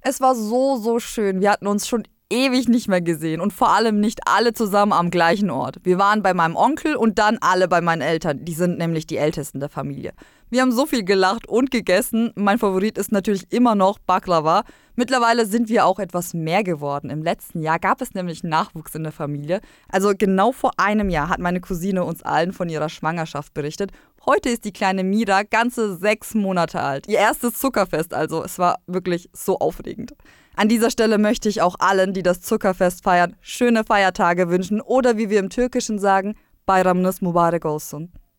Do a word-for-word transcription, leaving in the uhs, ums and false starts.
Es war so, so schön. Wir hatten uns schon ewig nicht mehr gesehen und vor allem nicht alle zusammen am gleichen Ort. Wir waren bei meinem Onkel und dann alle bei meinen Eltern. Die sind nämlich die Ältesten der Familie. Wir haben so viel gelacht und gegessen. Mein Favorit ist natürlich immer noch Baklava. Mittlerweile sind wir auch etwas mehr geworden. Im letzten Jahr gab es nämlich Nachwuchs in der Familie. Also genau vor einem Jahr hat meine Cousine uns allen von ihrer Schwangerschaft berichtet. Heute ist die kleine Mira ganze sechs Monate alt. Ihr erstes Zuckerfest also. Es war wirklich so aufregend. An dieser Stelle möchte ich auch allen, die das Zuckerfest feiern, schöne Feiertage wünschen oder wie wir im Türkischen sagen, Bayramınız mübarek olsun.